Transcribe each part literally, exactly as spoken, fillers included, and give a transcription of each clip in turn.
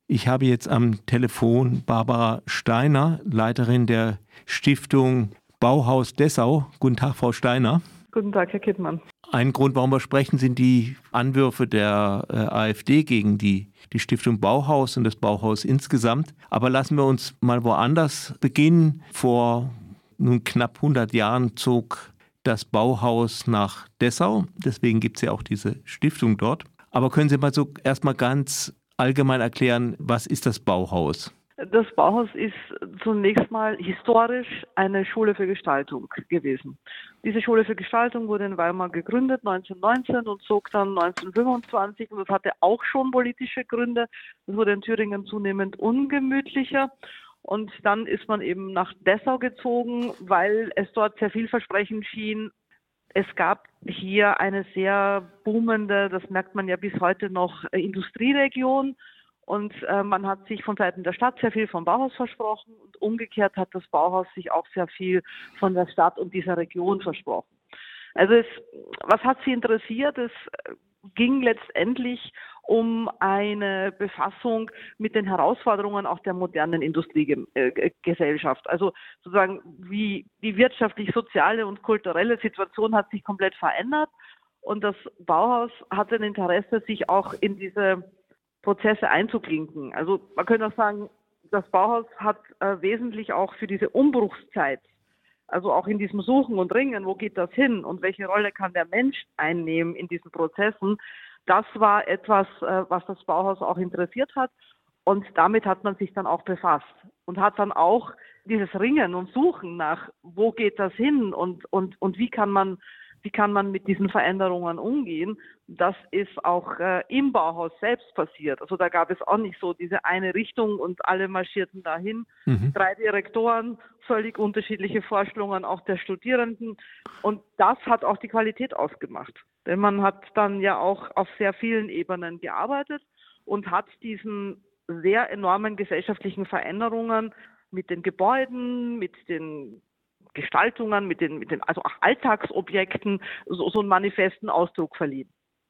Ich habe jetzt am Telefon Barbara Steiner, Leiterin der Stiftung Bauhaus Dessau. Guten Tag, Frau Steiner. Guten Tag, Herr Kittmann. Ein Grund, warum wir sprechen, sind die Anwürfe der äh, AfD gegen die, die Stiftung Bauhaus und das Bauhaus insgesamt. Aber lassen wir uns mal woanders beginnen. Vor nun knapp hundert Jahren zog das Bauhaus nach Dessau. Deswegen gibt es ja auch diese Stiftung dort. Aber können Sie mal so erstmal ganz allgemein erklären, was ist das Bauhaus? Das Bauhaus ist zunächst mal historisch eine Schule für Gestaltung gewesen. Diese Schule für Gestaltung wurde in Weimar gegründet neunzehnhundertneunzehn und zog dann neunzehnhundertfünfundzwanzig, und das hatte auch schon politische Gründe. Es wurde in Thüringen zunehmend ungemütlicher. Und dann ist man eben nach Dessau gezogen, weil es dort sehr vielversprechend schien. Es gab hier eine sehr boomende, das merkt man ja bis heute noch, Industrieregion. Und äh, man hat sich von Seiten der Stadt sehr viel vom Bauhaus versprochen und umgekehrt hat das Bauhaus sich auch sehr viel von der Stadt und dieser Region versprochen. Also es, was hat Sie interessiert? Es ging letztendlich um eine Befassung mit den Herausforderungen auch der modernen Industriegesellschaft. Also sozusagen, wie die wirtschaftlich, soziale und kulturelle Situation hat sich komplett verändert und das Bauhaus hatte ein Interesse, sich auch in diese Prozesse einzuklinken. Also man könnte auch sagen, das Bauhaus hat äh, wesentlich auch für diese Umbruchszeit, also auch in diesem Suchen und Ringen, wo geht das hin und welche Rolle kann der Mensch einnehmen in diesen Prozessen, das war etwas, äh, was das Bauhaus auch interessiert hat und damit hat man sich dann auch befasst und hat dann auch dieses Ringen und Suchen nach, wo geht das hin und, und, und wie kann man Wie kann man mit diesen Veränderungen umgehen? Das ist auch äh, im Bauhaus selbst passiert. Also da gab es auch nicht so diese eine Richtung und alle marschierten dahin. Mhm. Drei Direktoren, völlig unterschiedliche Vorstellungen auch der Studierenden. Und das hat auch die Qualität ausgemacht. Denn man hat dann ja auch auf sehr vielen Ebenen gearbeitet und hat diesen sehr enormen gesellschaftlichen Veränderungen mit den Gebäuden, mit den Gestaltungen, mit den, mit den also auch Alltagsobjekten so, so einen manifesten Ausdruck verliehen.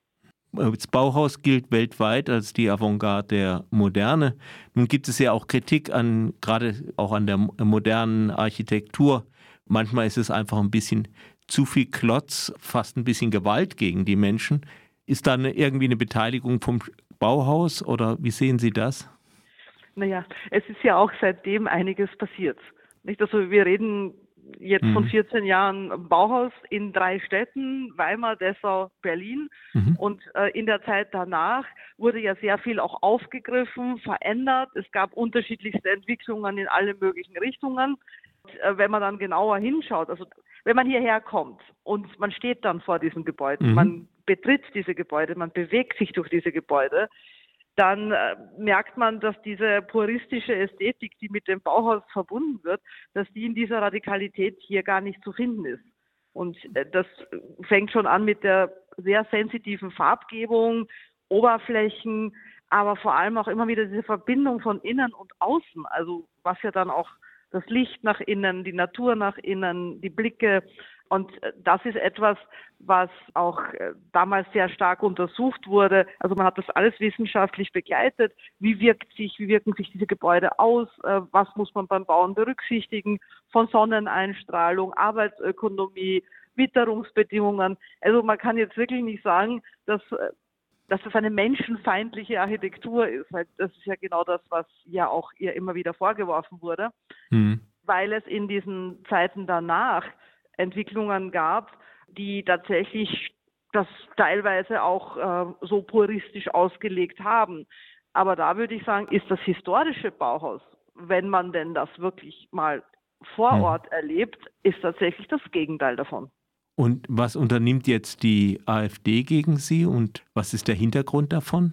Das Bauhaus gilt weltweit als die Avantgarde der Moderne. Nun gibt es ja auch Kritik an, gerade auch an der modernen Architektur. Manchmal ist es einfach ein bisschen zu viel Klotz, fast ein bisschen Gewalt gegen die Menschen. Ist da eine, irgendwie eine Beteiligung vom Bauhaus oder wie sehen Sie das? Naja, es ist ja auch seitdem einiges passiert. Nicht? Also wir reden jetzt mhm. von vierzehn Jahren Bauhaus in drei Städten, Weimar, Dessau, Berlin. Mhm. Und äh, in der Zeit danach wurde ja sehr viel auch aufgegriffen, verändert. Es gab unterschiedlichste Entwicklungen in alle möglichen Richtungen. Und, äh, wenn man dann genauer hinschaut, also wenn man hierher kommt und man steht dann vor diesen Gebäuden, mhm. man betritt diese Gebäude, man bewegt sich durch diese Gebäude, dann äh, merkt man, dass diese puristische Ästhetik, die mit dem Bauhaus verbunden wird, dass die in dieser Radikalität hier gar nicht zu finden ist. Und äh, das fängt schon an mit der sehr sensitiven Farbgebung, Oberflächen, aber vor allem auch immer wieder diese Verbindung von innen und außen, also was ja dann auch das Licht nach innen, die Natur nach innen, die Blicke. Und das ist etwas, was auch damals sehr stark untersucht wurde. Also man hat das alles wissenschaftlich begleitet. Wie wirkt sich, wie wirken sich diese Gebäude aus? Was muss man beim Bauen berücksichtigen? Von Sonneneinstrahlung, Arbeitsökonomie, Witterungsbedingungen. Also man kann jetzt wirklich nicht sagen, dass dass das eine menschenfeindliche Architektur ist. Weil das ist ja genau das, was ja auch ihr immer wieder vorgeworfen wurde. Mhm. Weil es in diesen Zeiten danach Entwicklungen gab, die tatsächlich das teilweise auch äh, so puristisch ausgelegt haben. Aber da würde ich sagen, ist das historische Bauhaus, wenn man denn das wirklich mal vor Ort hm. erlebt, ist tatsächlich das Gegenteil davon. Und was unternimmt jetzt die AfD gegen Sie und was ist der Hintergrund davon?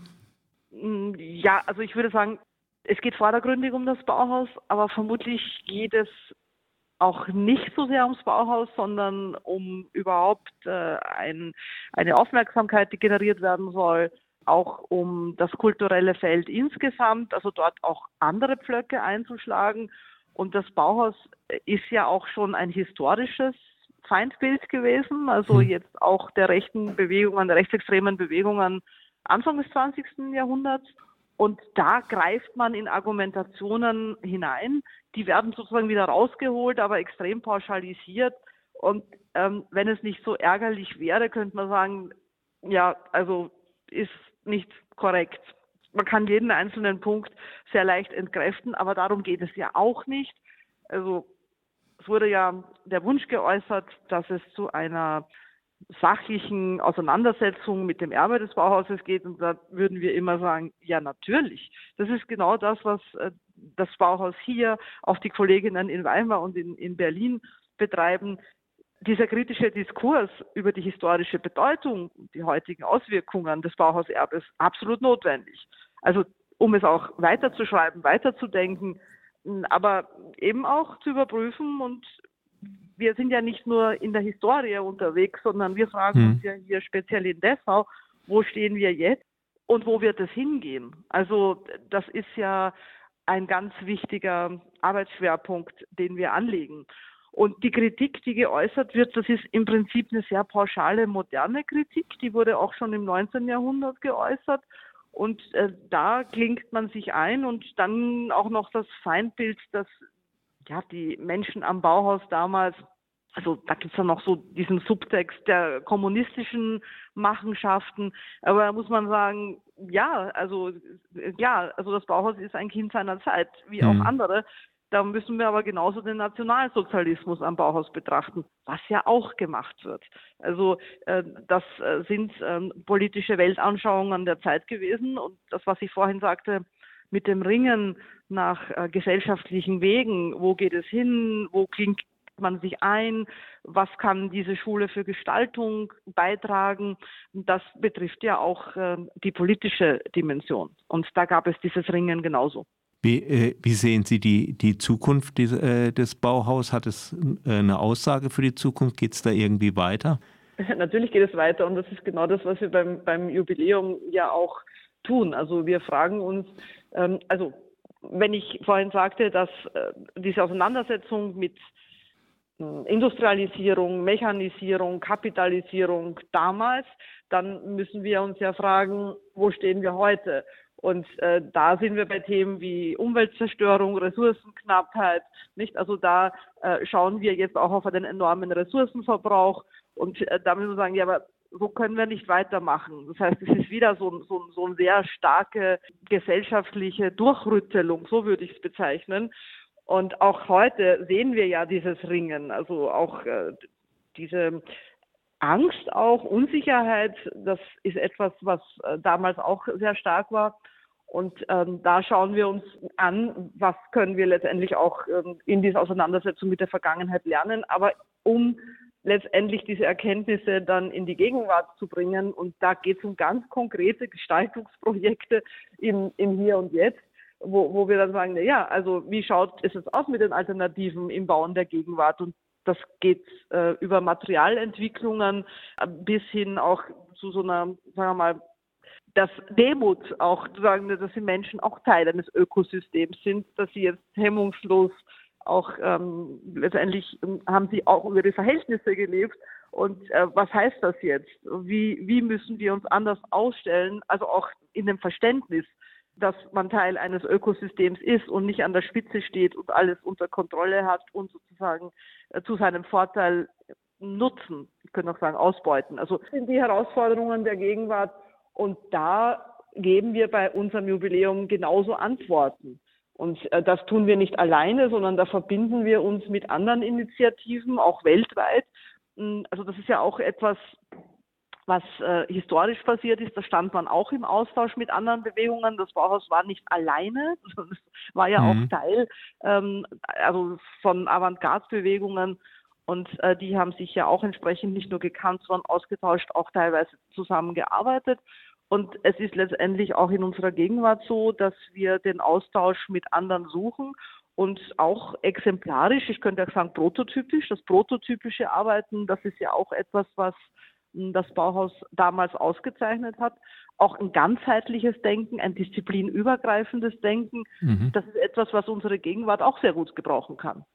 Ja, also ich würde sagen, es geht vordergründig um das Bauhaus, aber vermutlich geht es auch nicht so sehr ums Bauhaus, sondern um überhaupt äh, ein, eine Aufmerksamkeit, die generiert werden soll, auch um das kulturelle Feld insgesamt, also dort auch andere Pflöcke einzuschlagen. Und das Bauhaus ist ja auch schon ein historisches Feindbild gewesen, also hm. jetzt auch der rechten Bewegungen, der rechtsextremen Bewegungen Anfang des zwanzigsten Jahrhunderts. Und da greift man in Argumentationen hinein, die werden sozusagen wieder rausgeholt, aber extrem pauschalisiert. Und ähm, wenn es nicht so ärgerlich wäre, könnte man sagen, ja, also ist nicht korrekt. Man kann jeden einzelnen Punkt sehr leicht entkräften, aber darum geht es ja auch nicht. Also es wurde ja der Wunsch geäußert, dass es zu einer sachlichen Auseinandersetzung mit dem Erbe des Bauhauses geht, und da würden wir immer sagen, ja natürlich. Das ist genau das, was äh, das Bauhaus hier, auch die Kolleginnen in Weimar und in, in Berlin betreiben. Dieser kritische Diskurs über die historische Bedeutung und die heutigen Auswirkungen des Bauhauserbes absolut notwendig. Also um es auch weiterzuschreiben, weiterzudenken, aber eben auch zu überprüfen. Und wir sind ja nicht nur in der Historie unterwegs, sondern wir fragen Hm. uns ja hier speziell in Dessau, wo stehen wir jetzt und wo wird es hingehen? Also das ist ja ein ganz wichtiger Arbeitsschwerpunkt, den wir anlegen. Und die Kritik, die geäußert wird, das ist im Prinzip eine sehr pauschale, moderne Kritik. Die wurde auch schon im neunzehnten Jahrhundert geäußert. Und äh, da klingt man sich ein, und dann auch noch das Feindbild, dass ja, die Menschen am Bauhaus damals, also da gibt es ja noch so diesen Subtext der kommunistischen Machenschaften, aber da muss man sagen, ja, also ja, also das Bauhaus ist ein Kind seiner Zeit, wie auch Hm. andere. Da müssen wir aber genauso den Nationalsozialismus am Bauhaus betrachten, was ja auch gemacht wird. Also äh, das äh, sind äh, politische Weltanschauungen der Zeit gewesen, und das, was ich vorhin sagte, mit dem Ringen nach äh, gesellschaftlichen Wegen, wo geht es hin, wo klingt man sich ein, was kann diese Schule für Gestaltung beitragen, das betrifft ja auch äh, die politische Dimension. Und da gab es dieses Ringen genauso. Wie, äh, wie sehen Sie die, die Zukunft des, äh, des Bauhaus? Hat es äh, eine Aussage für die Zukunft? Geht es da irgendwie weiter? Natürlich geht es weiter, und das ist genau das, was wir beim, beim Jubiläum ja auch tun. Also wir fragen uns, ähm, also wenn ich vorhin sagte, dass äh, diese Auseinandersetzung mit äh, Industrialisierung, Mechanisierung, Kapitalisierung damals, dann müssen wir uns ja fragen, wo stehen wir heute? Und äh, da sind wir bei Themen wie Umweltzerstörung, Ressourcenknappheit, nicht? Also da äh, schauen wir jetzt auch auf einen enormen Ressourcenverbrauch, und äh, da müssen wir sagen, ja, aber so können wir nicht weitermachen. Das heißt, es ist wieder so, so, so eine sehr starke gesellschaftliche Durchrüttelung, so würde ich es bezeichnen. Und auch heute sehen wir ja dieses Ringen, also auch äh, diese Angst, auch Unsicherheit, das ist etwas, was äh, damals auch sehr stark war. Und ähm, da schauen wir uns an, was können wir letztendlich auch ähm, in dieser Auseinandersetzung mit der Vergangenheit lernen, aber um letztendlich diese Erkenntnisse dann in die Gegenwart zu bringen. Und da geht es um ganz konkrete Gestaltungsprojekte im, im Hier und Jetzt, wo, wo wir dann sagen, na ja, also wie schaut es jetzt aus mit den Alternativen im Bauen der Gegenwart? Und das geht äh, über Materialentwicklungen äh, bis hin auch zu so einer, sagen wir mal, dass Demut auch zu sagen, dass die Menschen auch Teil eines Ökosystems sind, dass sie jetzt hemmungslos auch ähm, letztendlich ähm, haben sie auch über die Verhältnisse gelebt. Und äh, was heißt das jetzt? Wie, wie müssen wir uns anders ausstellen? Also auch in dem Verständnis, dass man Teil eines Ökosystems ist und nicht an der Spitze steht und alles unter Kontrolle hat und sozusagen äh, zu seinem Vorteil nutzen. Ich könnte auch sagen, ausbeuten. Also das sind die Herausforderungen der Gegenwart, und da geben wir bei unserem Jubiläum genauso Antworten. Und äh, das tun wir nicht alleine, sondern da verbinden wir uns mit anderen Initiativen, auch weltweit. Also das ist ja auch etwas, was äh, historisch passiert ist. Da stand man auch im Austausch mit anderen Bewegungen. Das Bauhaus war nicht alleine, sondern es war ja Mhm. auch Teil ähm, also von Avantgarde-Bewegungen. Und äh, die haben sich ja auch entsprechend nicht nur gekannt, sondern ausgetauscht, auch teilweise zusammengearbeitet. Und es ist letztendlich auch in unserer Gegenwart so, dass wir den Austausch mit anderen suchen und auch exemplarisch, ich könnte auch sagen prototypisch, das prototypische Arbeiten, das ist ja auch etwas, was das Bauhaus damals ausgezeichnet hat. Auch ein ganzheitliches Denken, ein disziplinübergreifendes Denken, Mhm. das ist etwas, was unsere Gegenwart auch sehr gut gebrauchen kann.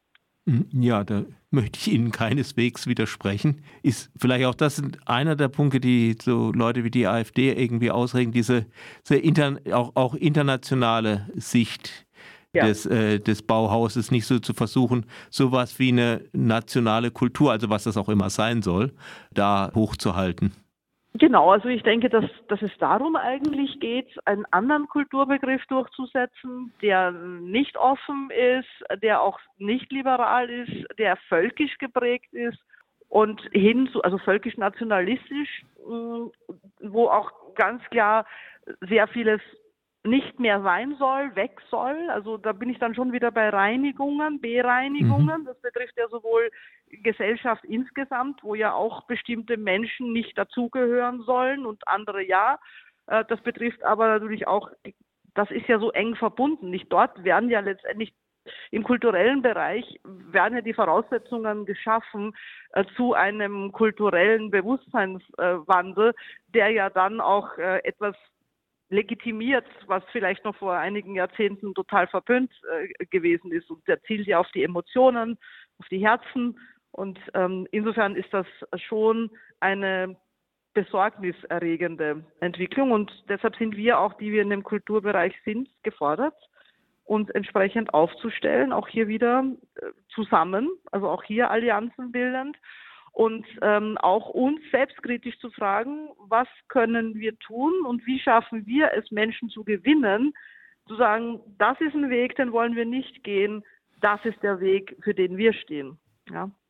Ja, da möchte ich Ihnen keineswegs widersprechen. Ist vielleicht auch das einer der Punkte, die so Leute wie die AfD irgendwie ausregen, diese sehr inter, auch, auch internationale Sicht Ja. des, äh, des Bauhauses, nicht so zu versuchen, sowas wie eine nationale Kultur, also was das auch immer sein soll, da hochzuhalten. Genau, also ich denke, dass, dass es darum eigentlich geht, einen anderen Kulturbegriff durchzusetzen, der nicht offen ist, der auch nicht liberal ist, der völkisch geprägt ist und hin zu, also völkisch-nationalistisch, wo auch ganz klar sehr vieles nicht mehr sein soll, weg soll. Also da bin ich dann schon wieder bei Reinigungen, Bereinigungen. Mhm. Das betrifft ja sowohl Gesellschaft insgesamt, wo ja auch bestimmte Menschen nicht dazugehören sollen und andere ja. Das betrifft aber natürlich auch, das ist ja so eng verbunden. Nicht dort werden ja letztendlich im kulturellen Bereich werden ja die Voraussetzungen geschaffen äh, zu einem kulturellen Bewusstseinswandel, der ja dann auch äh, etwas legitimiert, was vielleicht noch vor einigen Jahrzehnten total verpönt äh, gewesen ist. Und der zielt ja auf die Emotionen, auf die Herzen. Und ähm, insofern ist das schon eine besorgniserregende Entwicklung. Und deshalb sind wir auch, die wir in dem Kulturbereich sind, gefordert, uns entsprechend aufzustellen, auch hier wieder äh, zusammen, also auch hier Allianzen bildend. Und ähm, auch uns selbstkritisch zu fragen, was können wir tun und wie schaffen wir es, Menschen zu gewinnen, zu sagen, das ist ein Weg, den wollen wir nicht gehen, das ist der Weg, für den wir stehen. Ja.